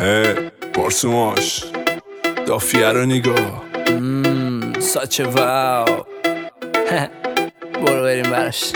پارسوماش دافیه رو نگاه ساچه واو برو بریم براش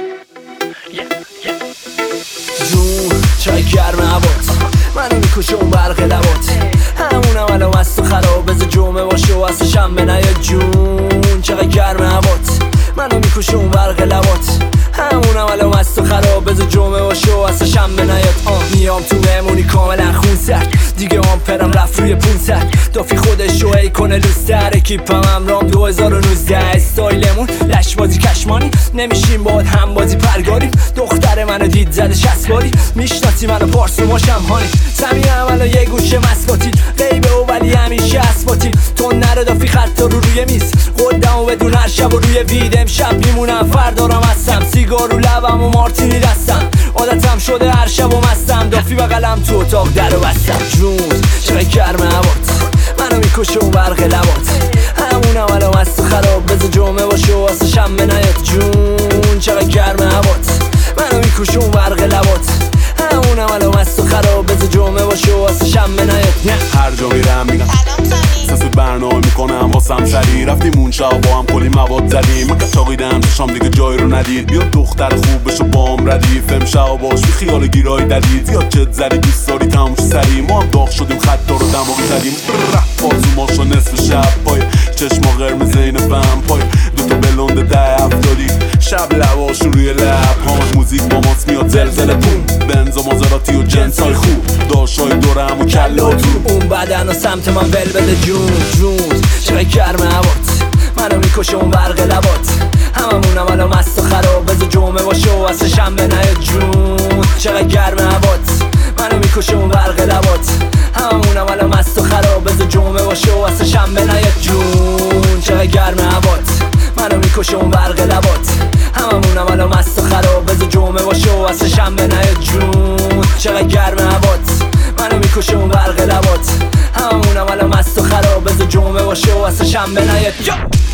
جون چای گرم هوات منو میکشه اون برق لبات همونم الان مست و خراب بذار جمعه باشه و اصلا شنبه نیاد جون چقدر گرم هوات منو میکشه اون برق لبات همونم الان مست و خراب بذار جمعه باشه و اصلا شنبه نیاد میام تو مهمونی کاملا خونسرد دیگه آمپرم رفت روی 500 دافی خودش رو ای کنه لوستر اکیپم امرام 2019 استایلمون لشبازی کشمانی نمیشیم باید همبازی پرگاریم دختر منو دید زده 60 باری میشناسی منو پارسوماشم هانی سمیرم الان یه گوشه مسکاتی غیبه و ولی همیشه اسباتی تو نره دافی خط رو روی میز قدمو بدون هر شب و روی وید امشب میمونم فردارم هستم سیگار رو لبم و مارتینی دستم عادتم شده هر شب و مستم دافی بغلم تو اتاق در و بستم جون چقدر گرم هوات منو میکشه اون برق لبات همونم الان مست و خراب بذار جمعه باشه و واسه شنبه نیاد جون چقدر گرم هوات منو میکشه اون برق لبات همونم الان مست و خراب بذار جمعه باشه و واسه شنبه نیاد هر جا میرم میگم سس برنامه میکنم واسم سری رفتیم اون شب با هم کلی مواد زدیم من چاقیدم چشام دیگه جای رو ندید بیا دختر خوب بشو بام ردیف امشب باش بی خیال گیرای ددید زیاد چت زدی دوست داری تموم شو سری ما هم داغ شدیم خطا رو دماغی زدیم بازوماشو نصف شب پای چشما قرمز این ومپای دوتا بلند 10-70 شب لباش روی لب هاش موزیک با ماست میاد زلزله بوم بنز و مازراتی و جنس های خوب داشای دورم و کله و تو اون بدن و سمت من ول بده جون چقدر گرم هوات منو میکشه اون برق لبات هممونم الان مست و خراب بذار جمعه باشه و واسه شنبه نیاد جون چقدر گرم هوات منو میکشه اون برق لبات هممونم الان مست و خراب بذار جمعه باشه و واسه شنبه نیاد جون چقدر گرم هوات منو میکشه اون برق لبات هممونم الان مست و خراب بذار جمعه باشه و واسه شنبه نیاد جون چقدر گرم هوات منو میکشه اون برق لبات هممونم الان مست و خراب بذار جمعه باشه و واسه شنبه نیاد